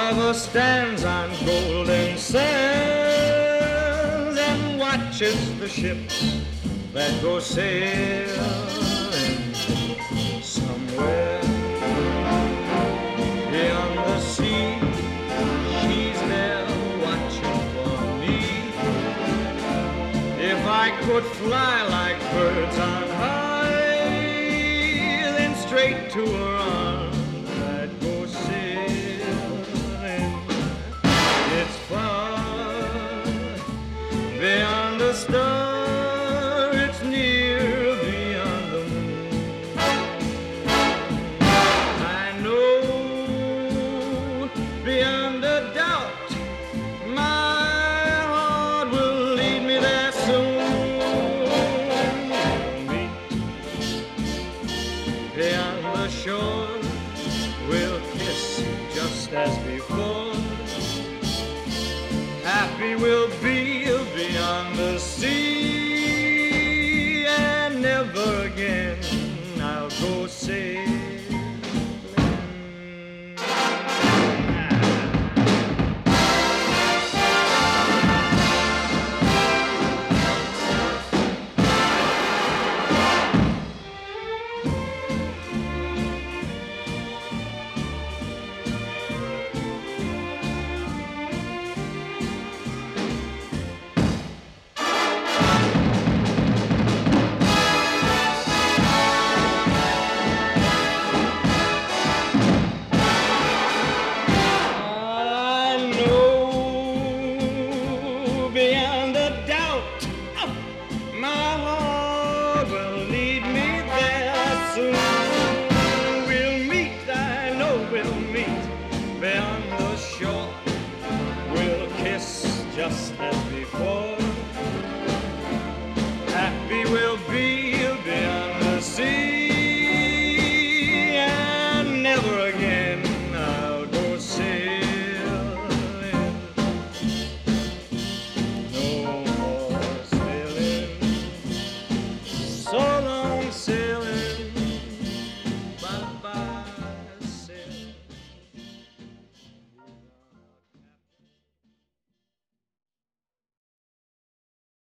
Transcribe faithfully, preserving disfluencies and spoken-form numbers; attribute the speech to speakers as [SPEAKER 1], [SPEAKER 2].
[SPEAKER 1] lover stands on golden sands and watches the ships that go sailing somewhere beyond the sea. She's there watching for me. If I could fly like birds on high, then straight to her arms I'd go sailing. It's far beyond the star, it's near beyond the moon. I know beyond a doubt my heart will lead me there soon. We'll meet beyond the shore, we'll kiss just as before.